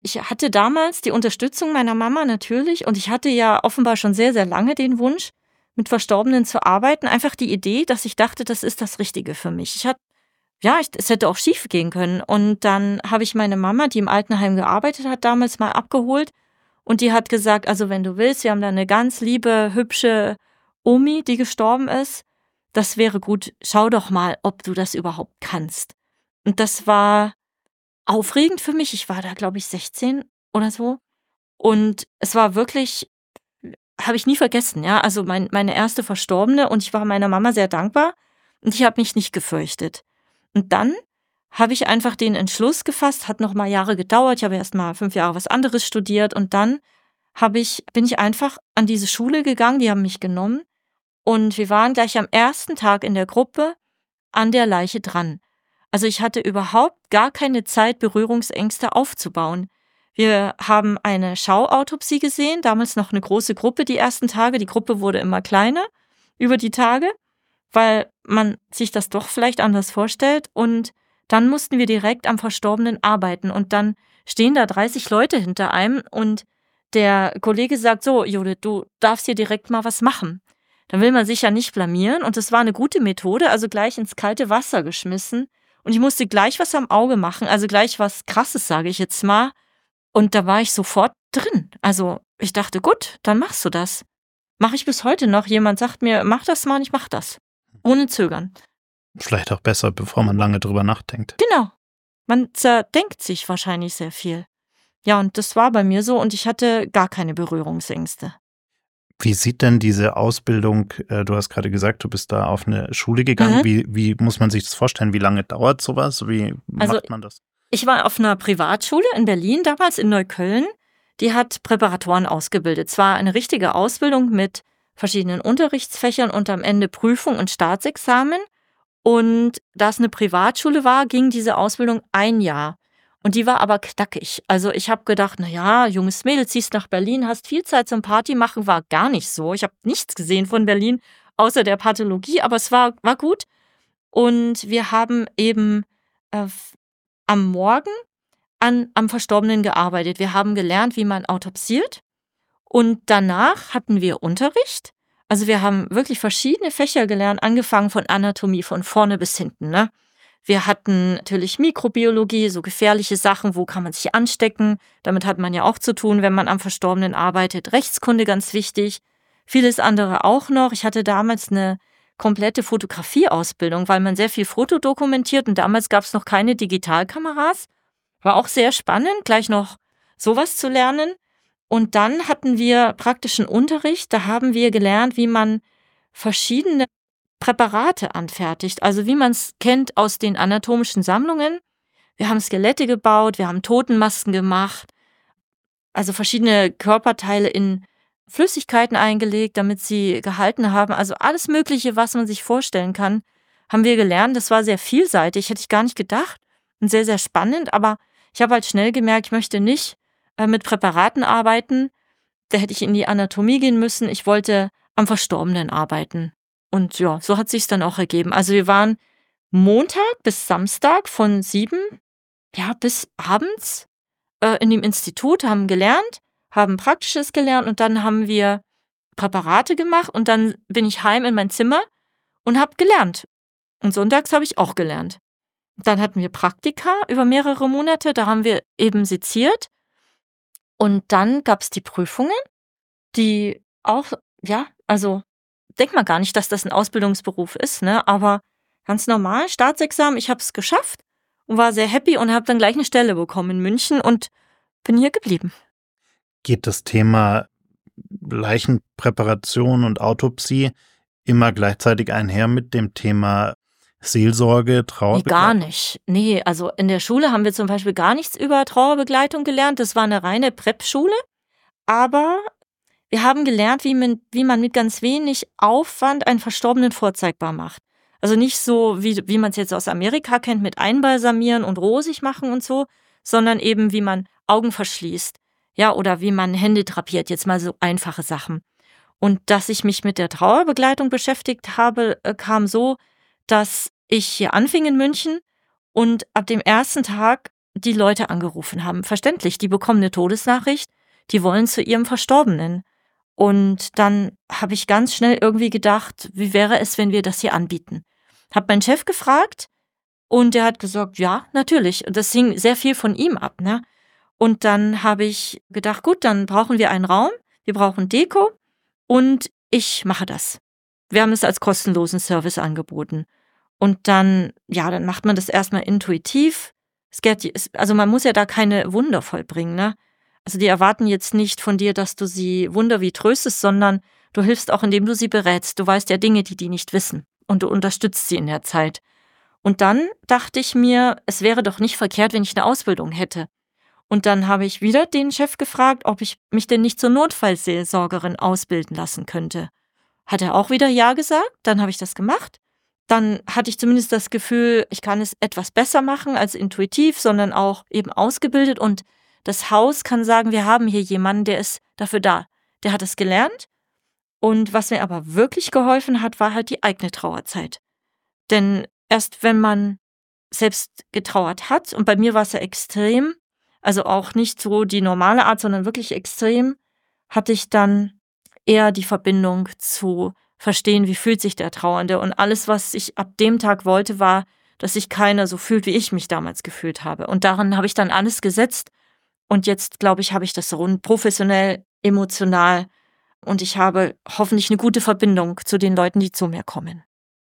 [SPEAKER 1] ich hatte damals die Unterstützung meiner Mama natürlich und ich hatte ja offenbar schon sehr, sehr lange den Wunsch, mit Verstorbenen zu arbeiten. Einfach die Idee, dass ich dachte, das ist das Richtige für mich. Ich hatte, ja, ich, es hätte auch schief gehen können. Und dann habe ich meine Mama, die im Altenheim gearbeitet hat, damals mal abgeholt. Und die hat gesagt, also wenn du willst, wir haben da eine ganz liebe, hübsche Omi, die gestorben ist. Das wäre gut, schau doch mal, ob du das überhaupt kannst. Und das war aufregend für mich. Ich war da, glaube ich, sechzehn oder so. Und es war wirklich, habe ich nie vergessen, ja. Also mein, meine erste Verstorbene und ich war meiner Mama sehr dankbar und ich habe mich nicht gefürchtet. Und dann habe ich einfach den Entschluss gefasst, hat noch mal Jahre gedauert. Ich habe erst mal fünf Jahre was anderes studiert und dann habe ich, bin ich einfach an diese Schule gegangen, die haben mich genommen und wir waren gleich am ersten Tag in der Gruppe an der Leiche dran. Also ich hatte überhaupt gar keine Zeit, Berührungsängste aufzubauen. Wir haben eine Schauautopsie gesehen, damals noch eine große Gruppe die ersten Tage. Die Gruppe wurde immer kleiner über die Tage, weil man sich das doch vielleicht anders vorstellt. Und dann mussten wir direkt am Verstorbenen arbeiten. Und dann stehen da dreißig Leute hinter einem und der Kollege sagt so, Judith, du darfst hier direkt mal was machen. Dann will man sich ja nicht blamieren und das war eine gute Methode, also gleich ins kalte Wasser geschmissen. Und ich musste gleich was am Auge machen, also gleich was Krasses, sage ich jetzt mal. Und da war ich sofort drin. Also ich dachte, gut, dann machst du das. Mache ich bis heute noch. Jemand sagt mir, mach das mal und ich mach das. Ohne Zögern.
[SPEAKER 2] Vielleicht auch besser, bevor man lange drüber nachdenkt.
[SPEAKER 1] Genau. Man zerdenkt sich wahrscheinlich sehr viel. Ja, und das war bei mir so und ich hatte gar keine Berührungsängste.
[SPEAKER 2] Wie sieht denn diese Ausbildung, äh, du hast gerade gesagt, du bist da auf eine Schule gegangen,
[SPEAKER 1] Mhm.
[SPEAKER 2] wie, wie muss man sich das vorstellen? Wie lange dauert sowas? Wie
[SPEAKER 1] Also,
[SPEAKER 2] macht man das?
[SPEAKER 1] Ich war auf einer Privatschule in Berlin, damals in Neukölln. Die hat Präparatoren ausgebildet. Es war eine richtige Ausbildung mit verschiedenen Unterrichtsfächern und am Ende Prüfung und Staatsexamen. Und da es eine Privatschule war, ging diese Ausbildung ein Jahr. Und die war aber knackig. Also ich habe gedacht, na ja, junges Mädel, ziehst nach Berlin, hast viel Zeit zum Party machen, war gar nicht so. Ich habe nichts gesehen von Berlin, außer der Pathologie, aber es war, war gut. Und wir haben eben äh, am Morgen an, am Verstorbenen gearbeitet. Wir haben gelernt, wie man autopsiert. Und danach hatten wir Unterricht. Also wir haben wirklich verschiedene Fächer gelernt, angefangen von Anatomie von vorne bis hinten, ne? Wir hatten natürlich Mikrobiologie, so gefährliche Sachen, wo kann man sich anstecken. Damit hat man ja auch zu tun, wenn man am Verstorbenen arbeitet. Rechtskunde ganz wichtig. Vieles andere auch noch. Ich hatte damals eine komplette Fotografieausbildung, weil man sehr viel Foto dokumentiert und damals gab es noch keine Digitalkameras. War auch sehr spannend, gleich noch sowas zu lernen. Und dann hatten wir praktischen Unterricht. Da haben wir gelernt, wie man verschiedene Präparate anfertigt, also wie man es kennt aus den anatomischen Sammlungen. Wir haben Skelette gebaut, wir haben Totenmasken gemacht, also verschiedene Körperteile in Flüssigkeiten eingelegt, damit sie gehalten haben. Also alles Mögliche, was man sich vorstellen kann, haben wir gelernt. Das war sehr vielseitig, hätte ich gar nicht gedacht und sehr, sehr spannend. Aber ich habe halt schnell gemerkt, ich möchte nicht äh, mit Präparaten arbeiten. Da hätte ich in die Anatomie gehen müssen. Ich wollte am Verstorbenen arbeiten. Und ja, so hat sich's dann auch ergeben. Also wir waren Montag bis Samstag von sieben, ja, bis abends äh, in dem Institut, haben gelernt, haben Praktisches gelernt und dann haben wir Präparate gemacht und dann bin ich heim in mein Zimmer und habe gelernt. Und sonntags habe ich auch gelernt. Dann hatten wir Praktika über mehrere Monate, da haben wir eben seziert und dann gab's die Prüfungen, die auch, ja, also denkt man gar nicht, dass das ein Ausbildungsberuf ist, ne? Aber ganz normal, Staatsexamen, ich habe es geschafft und war sehr happy und habe dann gleich eine Stelle bekommen in München und bin hier geblieben.
[SPEAKER 2] Geht das Thema Leichenpräparation und Autopsie immer gleichzeitig einher mit dem Thema Seelsorge,
[SPEAKER 1] Nee, gar
[SPEAKER 2] Trauerbegleitung?
[SPEAKER 1] nicht. Nee, also in der Schule haben wir zum Beispiel gar nichts über Trauerbegleitung gelernt. Das war eine reine Prep-Schule. Aber wir haben gelernt, wie man, wie man mit ganz wenig Aufwand einen Verstorbenen vorzeigbar macht. Also nicht so, wie, wie man es jetzt aus Amerika kennt, mit Einbalsamieren und rosig machen und so, sondern eben, wie man Augen verschließt. Ja, oder wie man Hände drapiert, jetzt mal so einfache Sachen. Und dass ich mich mit der Trauerbegleitung beschäftigt habe, äh, kam so, dass ich hier anfing in München und ab dem ersten Tag die Leute angerufen haben. Verständlich, die bekommen eine Todesnachricht, die wollen zu ihrem Verstorbenen. Und dann habe ich ganz schnell irgendwie gedacht, wie wäre es, wenn wir das hier anbieten? Hab meinen Chef gefragt und der hat gesagt, ja, natürlich. Und das hing sehr viel von ihm ab, ne? Und dann habe ich gedacht, gut, dann brauchen wir einen Raum, wir brauchen Deko und ich mache das. Wir haben es als kostenlosen Service angeboten. Und dann, ja, dann macht man das erstmal intuitiv. Es geht, also man muss ja da keine Wunder vollbringen, ne? Also die erwarten jetzt nicht von dir, dass du sie Wunder wie tröstest, sondern du hilfst auch, indem du sie berätst. Du weißt ja Dinge, die die nicht wissen. Und du unterstützt sie in der Zeit. Und dann dachte ich mir, es wäre doch nicht verkehrt, wenn ich eine Ausbildung hätte. Und dann habe ich wieder den Chef gefragt, ob ich mich denn nicht zur Notfallseelsorgerin ausbilden lassen könnte. Hat er auch wieder ja gesagt, dann habe ich das gemacht. Dann hatte ich zumindest das Gefühl, ich kann es etwas besser machen als intuitiv, sondern auch eben ausgebildet. Und das Haus kann sagen, wir haben hier jemanden, der ist dafür da. Der hat es gelernt. Und was mir aber wirklich geholfen hat, war halt die eigene Trauerzeit. Denn erst wenn man selbst getrauert hat, und bei mir war es ja extrem, also auch nicht so die normale Art, sondern wirklich extrem, hatte ich dann eher die Verbindung zu verstehen, wie fühlt sich der Trauernde. Und alles, was ich ab dem Tag wollte, war, dass sich keiner so fühlt, wie ich mich damals gefühlt habe. Und daran habe ich dann alles gesetzt. Und jetzt, glaube ich, habe ich das rund professionell, emotional. Und ich habe hoffentlich eine gute Verbindung zu den Leuten, die zu mir kommen.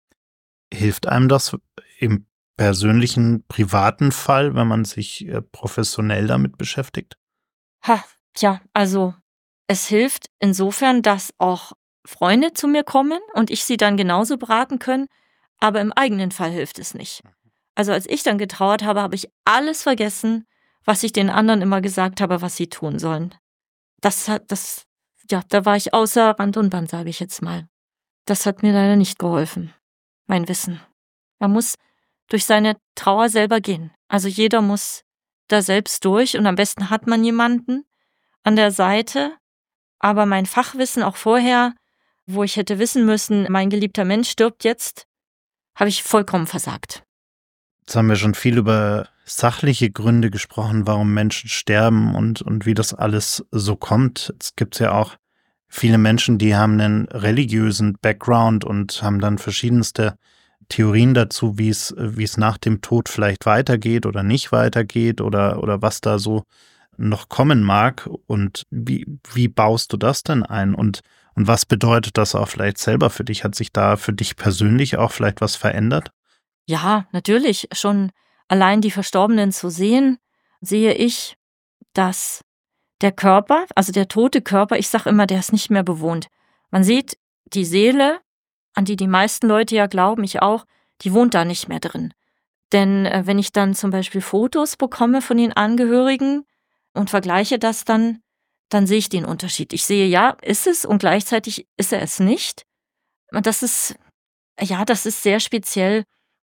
[SPEAKER 2] Hilft einem das im persönlichen, privaten Fall, wenn man sich äh, professionell damit beschäftigt?
[SPEAKER 1] Ha, tja, also es hilft insofern, dass auch Freunde zu mir kommen und ich sie dann genauso beraten können, aber im eigenen Fall hilft es nicht. Also als ich dann getrauert habe, habe ich alles vergessen, was ich den anderen immer gesagt habe, was sie tun sollen. Das hat, das, ja, da war ich außer Rand und Band, sage ich jetzt mal. Das hat mir leider nicht geholfen, mein Wissen. Man muss durch seine Trauer selber gehen. Also jeder muss da selbst durch und am besten hat man jemanden an der Seite. Aber mein Fachwissen auch vorher, wo ich hätte wissen müssen, mein geliebter Mensch stirbt jetzt, habe ich vollkommen versagt.
[SPEAKER 2] Jetzt haben wir schon viel über sachliche Gründe gesprochen, warum Menschen sterben und, und wie das alles so kommt. Es gibt ja auch viele Menschen, die haben einen religiösen Background und haben dann verschiedenste Theorien dazu, wie es, wie es nach dem Tod vielleicht weitergeht oder nicht weitergeht oder, oder was da so noch kommen mag. Und wie, wie baust du das denn ein? Und, und was bedeutet das auch vielleicht selber für dich? Hat sich da für dich persönlich auch vielleicht was verändert?
[SPEAKER 1] Ja, natürlich. Schon allein die Verstorbenen zu sehen, sehe ich, dass der Körper, also der tote Körper, ich sage immer, der ist nicht mehr bewohnt. Man sieht die Seele, an die die meisten Leute ja glauben, ich auch, die wohnt da nicht mehr drin. Denn äh, wenn ich dann zum Beispiel Fotos bekomme von den Angehörigen und vergleiche das dann, dann sehe ich den Unterschied. Ich sehe, ja, ist es und gleichzeitig ist er es nicht. Und das ist, ja, das ist sehr speziell.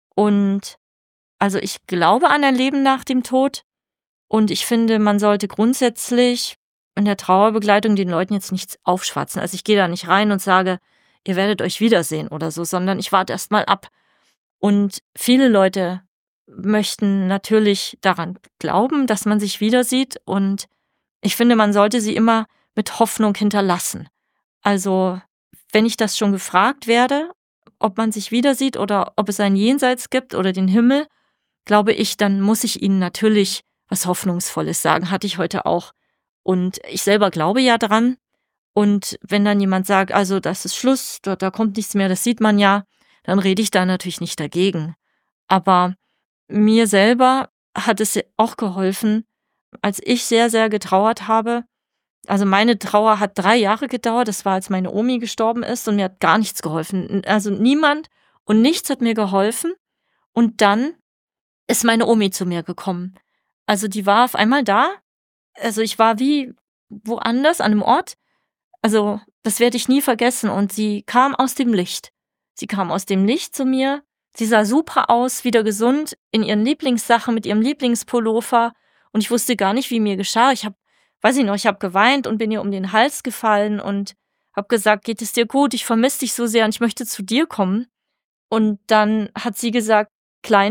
[SPEAKER 1] Und also ich glaube an ein Leben nach dem Tod und ich finde, man sollte grundsätzlich in der Trauerbegleitung den Leuten jetzt nichts aufschwatzen. Also ich gehe da nicht rein und sage, ihr werdet euch wiedersehen oder so, sondern ich warte erst mal ab. Und viele Leute möchten natürlich daran glauben, dass man sich wieder sieht und ich finde, man sollte sie immer mit Hoffnung hinterlassen. Also wenn ich das schon gefragt werde, ob man sich wieder sieht oder ob es ein Jenseits gibt oder den Himmel, glaube ich, dann muss ich ihnen natürlich was Hoffnungsvolles sagen. Hatte ich heute auch. Und ich selber glaube ja dran. Und wenn dann jemand sagt, also das ist Schluss, da, da kommt nichts mehr, das sieht man ja, dann rede ich da natürlich nicht dagegen. Aber mir selber hat es auch geholfen, als ich sehr, sehr getrauert habe. Also meine Trauer hat drei Jahre gedauert, das war, als meine Omi gestorben ist und mir hat gar nichts geholfen. Also niemand und nichts hat mir geholfen. Und dann ist meine Omi zu mir gekommen. Also die war auf einmal da. Also ich war wie woanders an einem Ort. Also das werde ich nie vergessen. Und sie kam aus dem Licht. Sie kam aus dem Licht zu mir. Sie sah super aus, wieder gesund, in ihren Lieblingssachen, mit ihrem Lieblingspullover. Und ich wusste gar nicht, wie mir geschah. Ich habe, weiß ich noch, ich habe geweint und bin ihr um den Hals gefallen und habe gesagt, geht es dir gut? Ich vermisse dich so sehr und ich möchte zu dir kommen. Und dann hat sie gesagt, Kleine,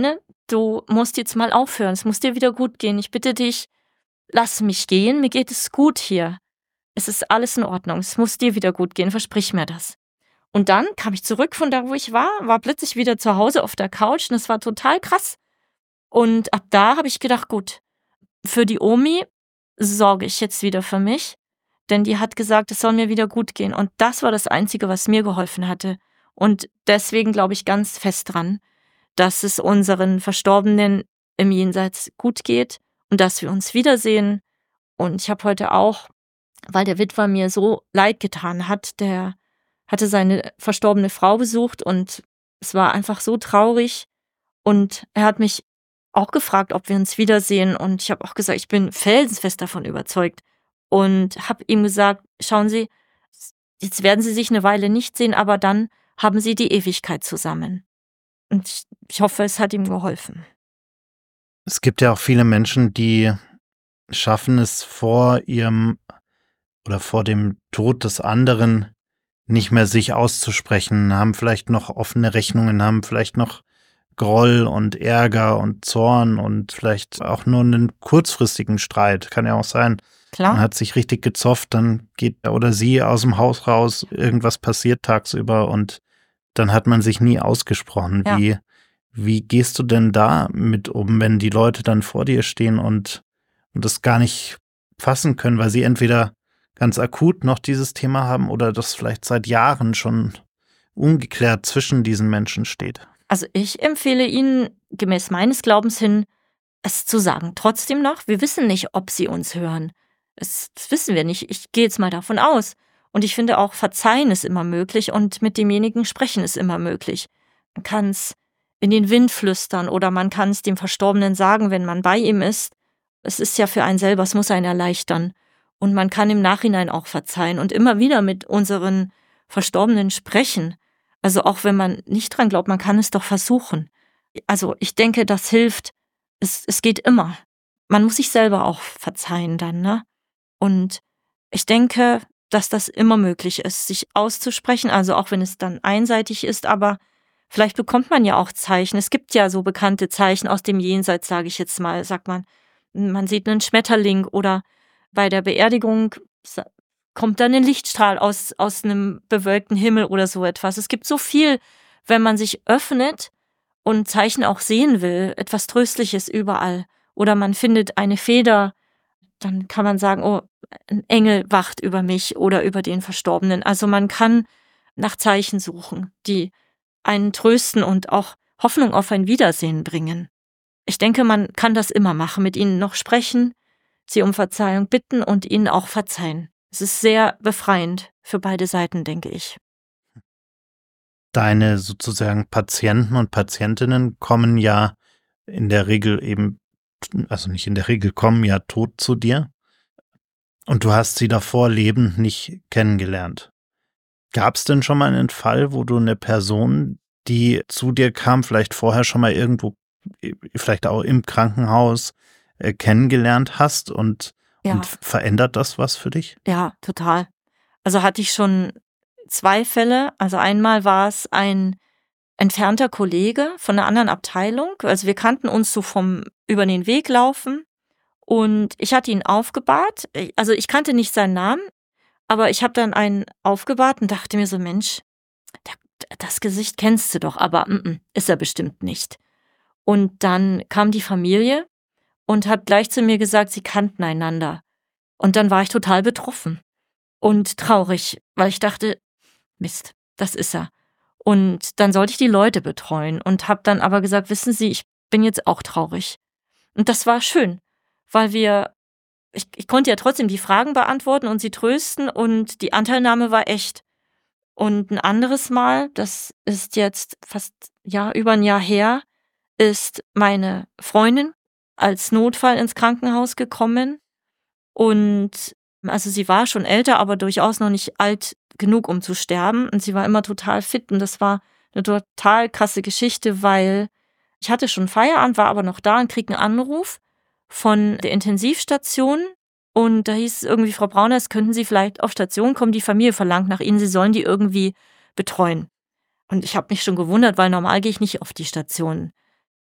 [SPEAKER 1] du musst jetzt mal aufhören, es muss dir wieder gut gehen. Ich bitte dich, lass mich gehen, mir geht es gut hier. Es ist alles in Ordnung, es muss dir wieder gut gehen, versprich mir das. Und dann kam ich zurück von da, wo ich war, war plötzlich wieder zu Hause auf der Couch und es war total krass. Und ab da habe ich gedacht, gut, für die Omi sorge ich jetzt wieder für mich, denn die hat gesagt, es soll mir wieder gut gehen. Und das war das Einzige, was mir geholfen hatte. Und deswegen glaube ich ganz fest dran, dass es unseren Verstorbenen im Jenseits gut geht und dass wir uns wiedersehen. Und ich habe heute auch, weil der Witwer mir so leid getan hat, der hatte seine verstorbene Frau besucht und es war einfach so traurig. Und er hat mich auch gefragt, ob wir uns wiedersehen. Und ich habe auch gesagt, ich bin felsenfest davon überzeugt. Und habe ihm gesagt, schauen Sie, jetzt werden Sie sich eine Weile nicht sehen, aber dann haben Sie die Ewigkeit zusammen. Und ich, ich hoffe, es hat ihm geholfen.
[SPEAKER 2] Es gibt ja auch viele Menschen, die schaffen es vor ihrem oder vor dem Tod des anderen nicht mehr sich auszusprechen, haben vielleicht noch offene Rechnungen, haben vielleicht noch Groll und Ärger und Zorn und vielleicht auch nur einen kurzfristigen Streit, kann ja auch sein.
[SPEAKER 1] Klar.
[SPEAKER 2] Man hat sich richtig gezofft, dann geht er oder sie aus dem Haus raus, irgendwas passiert tagsüber und dann hat man sich nie ausgesprochen.
[SPEAKER 1] Ja.
[SPEAKER 2] Wie, wie gehst du denn da mit um, wenn die Leute dann vor dir stehen und, und das gar nicht fassen können, weil sie entweder ganz akut noch dieses Thema haben oder das vielleicht seit Jahren schon ungeklärt zwischen diesen Menschen steht?
[SPEAKER 1] Also ich empfehle Ihnen, gemäß meines Glaubens hin, es zu sagen. Trotzdem noch, wir wissen nicht, ob Sie uns hören. Das, das wissen wir nicht. Ich gehe jetzt mal davon aus. Und ich finde auch, verzeihen ist immer möglich und mit demjenigen sprechen ist immer möglich. Man kann es in den Wind flüstern oder man kann es dem Verstorbenen sagen, wenn man bei ihm ist. Es ist ja für einen selber, es muss einen erleichtern. Und man kann im Nachhinein auch verzeihen und immer wieder mit unseren Verstorbenen sprechen. Also auch wenn man nicht dran glaubt, man kann es doch versuchen. Also ich denke, das hilft. Es, es geht immer. Man muss sich selber auch verzeihen dann, ne? Und ich denke, dass das immer möglich ist, sich auszusprechen, also auch wenn es dann einseitig ist, aber vielleicht bekommt man ja auch Zeichen. Es gibt ja so bekannte Zeichen aus dem Jenseits, sage ich jetzt mal, sagt man, man sieht einen Schmetterling oder bei der Beerdigung kommt dann ein Lichtstrahl aus, aus einem bewölkten Himmel oder so etwas. Es gibt so viel, wenn man sich öffnet und Zeichen auch sehen will, etwas Tröstliches überall. Oder man findet eine Feder, dann kann man sagen, oh, ein Engel wacht über mich oder über den Verstorbenen. Also man kann nach Zeichen suchen, die einen trösten und auch Hoffnung auf ein Wiedersehen bringen. Ich denke, man kann das immer machen, mit ihnen noch sprechen, sie um Verzeihung bitten und ihnen auch verzeihen. Es ist sehr befreiend für beide Seiten, denke ich.
[SPEAKER 2] Deine sozusagen Patienten und Patientinnen kommen ja in der Regel eben, also nicht in der Regel, kommen ja tot zu dir. Und du hast sie davor lebend nicht kennengelernt. Gab es denn schon mal einen Fall, wo du eine Person, die zu dir kam, vielleicht vorher schon mal irgendwo, vielleicht auch im Krankenhaus, äh, kennengelernt hast und,
[SPEAKER 1] Ja.
[SPEAKER 2] und verändert das was für dich?
[SPEAKER 1] Ja, total. Also hatte ich schon zwei Fälle. Also einmal war es ein entfernter Kollege von einer anderen Abteilung. Also wir kannten uns so vom über den Weg laufen und ich hatte ihn aufgebahrt. Also ich kannte nicht seinen Namen, aber ich habe dann einen aufgebahrt und dachte mir so, Mensch, der, das Gesicht kennst du doch, aber mm, ist er bestimmt nicht. Und dann kam die Familie und hat gleich zu mir gesagt, sie kannten einander. Und dann war ich total betroffen und traurig, weil ich dachte, Mist, das ist er. Und dann sollte ich die Leute betreuen und habe dann aber gesagt, wissen Sie, ich bin jetzt auch traurig. Und das war schön, weil wir, ich, ich konnte ja trotzdem die Fragen beantworten und sie trösten und die Anteilnahme war echt. Und ein anderes Mal, das ist jetzt fast ja, über ein Jahr her, ist meine Freundin als Notfall ins Krankenhaus gekommen. Und also sie war schon älter, aber durchaus noch nicht alt genug, um zu sterben. Und sie war immer total fit. Und das war eine total krasse Geschichte, weil ich hatte schon Feierabend, war aber noch da und krieg einen Anruf von der Intensivstation. Und da hieß es irgendwie, Frau Brauners, könnten Sie vielleicht auf Station kommen? Die Familie verlangt nach Ihnen, Sie sollen die irgendwie betreuen. Und ich habe mich schon gewundert, weil normal gehe ich nicht auf die Station.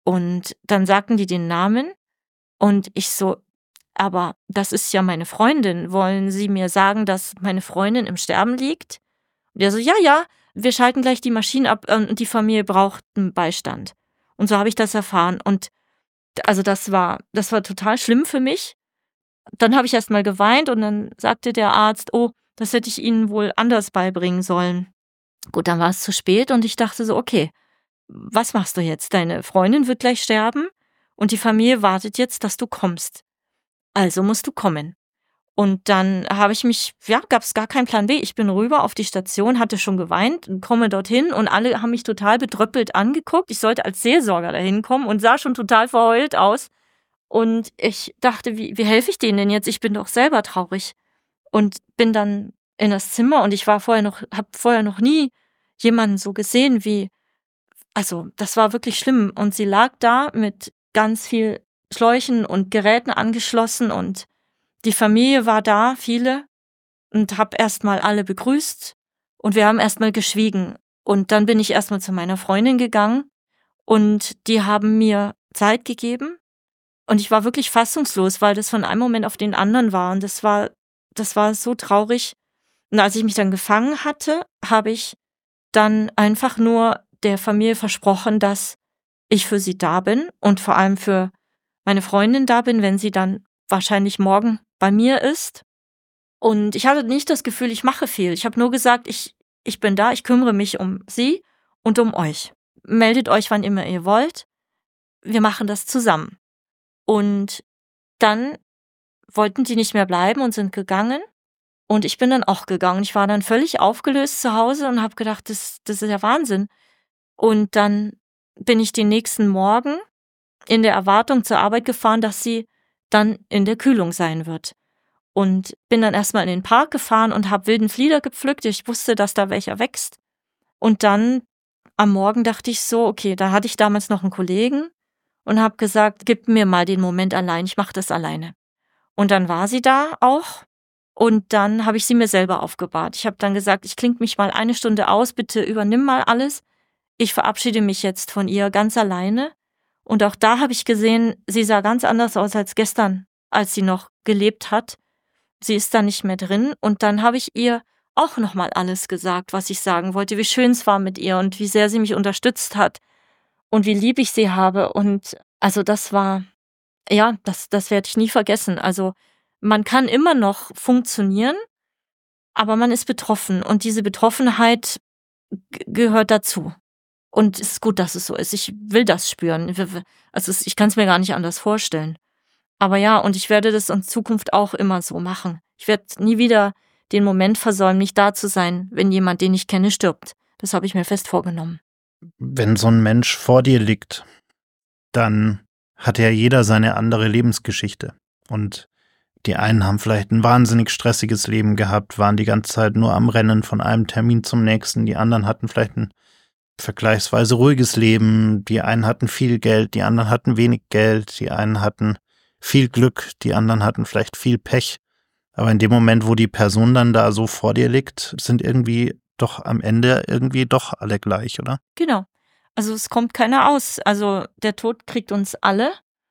[SPEAKER 1] Und dann sagten die den Namen und ich so: „Aber das ist ja meine Freundin. Wollen Sie mir sagen, dass meine Freundin im Sterben liegt?“ Und der so: „Ja, ja, wir schalten gleich die Maschinen ab, ähm, und die Familie braucht 'n Beistand.“ Und so habe ich das erfahren und d also, das war das war total schlimm für mich. Dann habe ich erst mal geweint und dann sagte der Arzt: „Oh, das hätte ich Ihnen wohl anders beibringen sollen.“ Gut, dann war es zu spät und ich dachte so: „Okay, was machst du jetzt? Deine Freundin wird gleich sterben und die Familie wartet jetzt, dass du kommst. Also musst du kommen.“ Und dann habe ich mich ja, gab's gar keinen Plan B. Ich bin rüber auf die Station, hatte schon geweint und komme dorthin und alle haben mich total bedröppelt angeguckt. Ich sollte als Seelsorger dahin kommen und sah schon total verheult aus. Und ich dachte: „Wie wie helfe ich denen denn jetzt? Ich bin doch selber traurig.“ Und bin dann in das Zimmer und ich war vorher noch habe vorher noch nie jemanden so gesehen wie also, das war wirklich schlimm. Und sie lag da mit ganz viel Schläuchen und Geräten angeschlossen und die Familie war da, viele, und habe erst mal alle begrüßt und wir haben erst mal geschwiegen. Und dann bin ich erst mal zu meiner Freundin gegangen und die haben mir Zeit gegeben und ich war wirklich fassungslos, weil das von einem Moment auf den anderen war und das war das war so traurig. Und als ich mich dann gefangen hatte, habe ich dann einfach nur der Familie versprochen, dass ich für sie da bin und vor allem für meine Freundin da bin, wenn sie dann wahrscheinlich morgen bei mir ist. Und ich hatte nicht das Gefühl, ich mache viel. Ich habe nur gesagt: „Ich ich bin da, ich kümmere mich um sie und um euch. Meldet euch, wann immer ihr wollt. Wir machen das zusammen.“ Und dann wollten die nicht mehr bleiben und sind gegangen und ich bin dann auch gegangen. Ich war dann völlig aufgelöst zu Hause und habe gedacht: „Das das ist ja Wahnsinn.“ Und dann bin ich den nächsten Morgen in der Erwartung zur Arbeit gefahren, dass sie dann in der Kühlung sein wird. Und bin dann erst mal in den Park gefahren und habe wilden Flieder gepflückt. Ich wusste, dass da welcher wächst. Und dann am Morgen dachte ich so: „Okay“, da hatte ich damals noch 'n Kollegen und habe gesagt: „Gib mir mal den Moment allein, ich mache das alleine.“ Und dann war sie da auch und dann habe ich sie mir selber aufgebahrt. Ich habe dann gesagt: „Ich klinke mich mal eine Stunde aus, bitte übernimm mal alles. Ich verabschiede mich jetzt von ihr ganz alleine.“ Und auch da habe ich gesehen, sie sah ganz anders aus als gestern, als sie noch gelebt hat. Sie ist da nicht mehr drin und dann habe ich ihr auch noch mal alles gesagt, was ich sagen wollte, wie schön es war mit ihr und wie sehr sie mich unterstützt hat und wie lieb ich sie habe. Und also das war ja, das das werde ich nie vergessen. Also, man kann immer noch funktionieren, aber man ist betroffen und diese Betroffenheit g gehört dazu. Und es ist gut, dass es so ist. Ich will das spüren. W w also, es ich kann's mir gar nicht anders vorstellen. Aber ja, und ich werde das in Zukunft auch immer so machen. Ich werde nie wieder den Moment versäumen, nicht da zu sein, wenn jemand, den ich kenne, stirbt. Das habe ich mir fest vorgenommen.
[SPEAKER 2] Wenn so 'n Mensch vor dir liegt, dann hat ja jeder seine andere Lebensgeschichte. Und die einen haben vielleicht 'n wahnsinnig stressiges Leben gehabt, waren die ganze Zeit nur am Rennen von einem Termin zum nächsten. Die anderen hatten vielleicht 'n vergleichsweise ruhiges Leben. Die einen hatten viel Geld, die anderen hatten wenig Geld. Die einen hatten viel Glück, die anderen hatten vielleicht viel Pech. Aber in dem Moment, wo die Person dann da so vor dir liegt, sind irgendwie doch am Ende irgendwie doch alle gleich, oder?
[SPEAKER 1] Genau. Also, es kommt keiner aus. Also, der Tod kriegt uns alle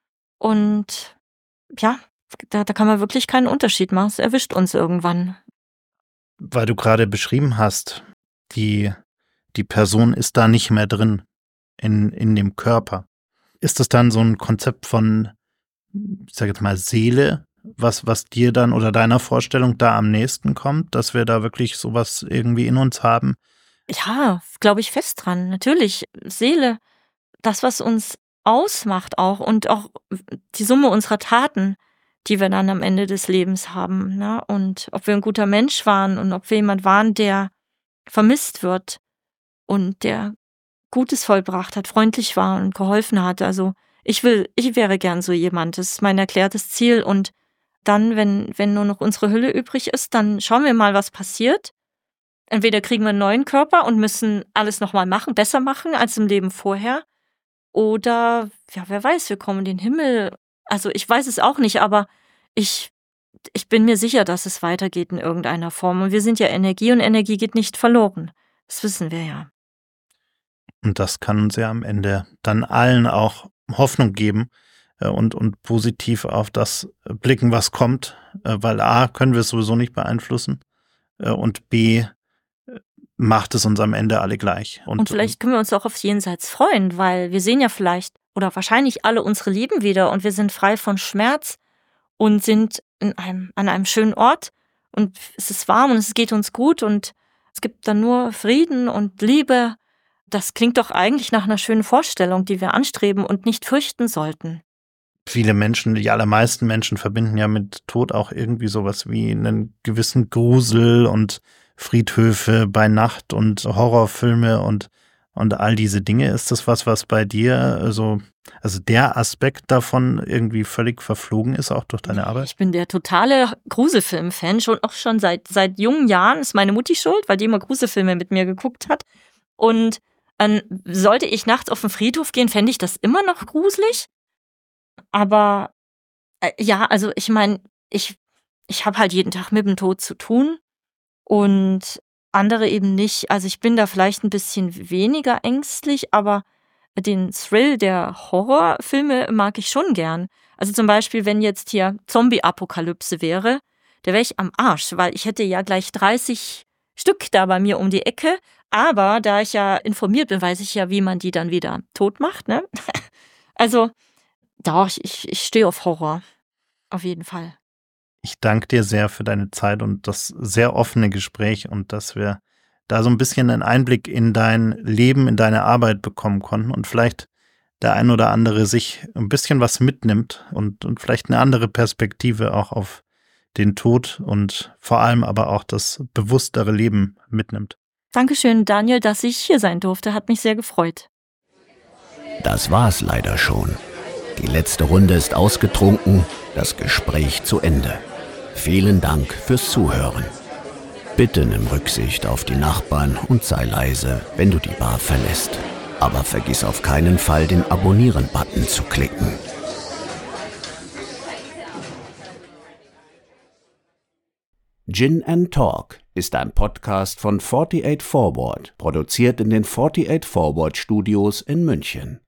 [SPEAKER 1] und ja, da da kann man wirklich keinen Unterschied machen. Es erwischt uns irgendwann.
[SPEAKER 2] Weil du grade beschrieben hast, die die Person ist da nicht mehr drin in in dem Körper. Ist das dann so 'n Konzept von, ich sage jetzt mal, Seele, was was dir dann oder deiner Vorstellung da am nächsten kommt, dass wir da wirklich so was irgendwie in uns haben?
[SPEAKER 1] Ja, glaube ich fest dran. Natürlich, Seele, das, was uns ausmacht auch und auch w die Summe unserer Taten, die wir dann am Ende des Lebens haben, ne? Und ob wir 'n guter Mensch waren und ob wir jemand waren, der vermisst wird und der Gutes vollbracht hat, freundlich war und geholfen hat. Also, ich will ich wäre gern so jemand. Das ist mein erklärtes Ziel. Und dann, wenn wenn nur noch unsere Hülle übrig ist, dann schauen wir mal, was passiert. Entweder kriegen wir 'n neuen Körper und müssen alles noch mal machen, besser machen als im Leben vorher. Oder, ja, wer weiß, wir kommen in den Himmel. Also, ich weiß es auch nicht, aber ich ich bin mir sicher, dass es weitergeht in irgendeiner Form. Und wir sind ja Energie und Energie geht nicht verloren. Das wissen wir ja.
[SPEAKER 2] Und das kann uns ja am Ende dann allen auch Hoffnung geben äh, und, und positiv auf das blicken, was kommt, äh, weil A, können wir es sowieso nicht beeinflussen äh, und B, macht es uns am Ende alle gleich.
[SPEAKER 1] Und, und vielleicht können wir uns auch aufs Jenseits freuen, weil wir sehen ja vielleicht oder wahrscheinlich alle unsere Lieben wieder und wir sind frei von Schmerz und sind in einem, an einem schönen Ort und es ist warm und es geht uns gut und es gibt dann nur Frieden und Liebe. Das klingt doch eigentlich nach einer schönen Vorstellung, die wir anstreben und nicht fürchten sollten.
[SPEAKER 2] Viele Menschen, die allermeisten Menschen verbinden ja mit Tod auch irgendwie sowas wie einen gewissen Grusel und Friedhöfe bei Nacht und Horrorfilme und, und all diese Dinge. Ist das was, was bei dir so, also der Aspekt davon irgendwie völlig verflogen ist, auch durch deine Arbeit?
[SPEAKER 1] Ich bin der totale Gruselfilm-Fan, schon auch schon seit, seit jungen Jahren. Ist meine Mutti schuld, weil die immer Gruselfilme mit mir geguckt hat. Und ähm, sollte ich nachts auf den Friedhof gehen, fände ich das immer noch gruselig. Aber äh, ja, also ich meine, ich, ich habe halt jeden Tag mit dem Tod zu tun. Und andere eben nicht. Also ich bin da vielleicht ein bisschen weniger ängstlich, aber den Thrill der Horrorfilme mag ich schon gern. Also zum Beispiel, wenn jetzt hier Zombie-Apokalypse wäre, da wäre ich am Arsch, weil ich hätte ja gleich dreißig Stück da bei mir um die Ecke. Aber da ich ja informiert bin, weiß ich ja, wie man die dann wieder tot macht, ne? Also doch, ich, ich stehe auf Horror. Auf jeden Fall.
[SPEAKER 2] Ich danke dir sehr für deine Zeit und das sehr offene Gespräch und dass wir da so ein bisschen einen Einblick in dein Leben, in deine Arbeit bekommen konnten und vielleicht der ein oder andere sich ein bisschen was mitnimmt und, und vielleicht eine andere Perspektive auch auf den Tod und vor allem aber auch das bewusstere Leben mitnimmt.
[SPEAKER 1] Dankeschön, Daniel, dass ich hier sein durfte. Hat mich sehr gefreut.
[SPEAKER 3] Das war's leider schon. Die letzte Runde ist ausgetrunken, das Gespräch zu Ende. Vielen Dank fürs Zuhören. Bitte nimm Rücksicht auf die Nachbarn und sei leise, wenn du die Bar verlässt. Aber vergiss auf keinen Fall, den Abonnieren-Button zu klicken. Gin and Talk ist ein Podcast von achtundvierzig Forward, produziert in den achtundvierzig Forward Studios in München.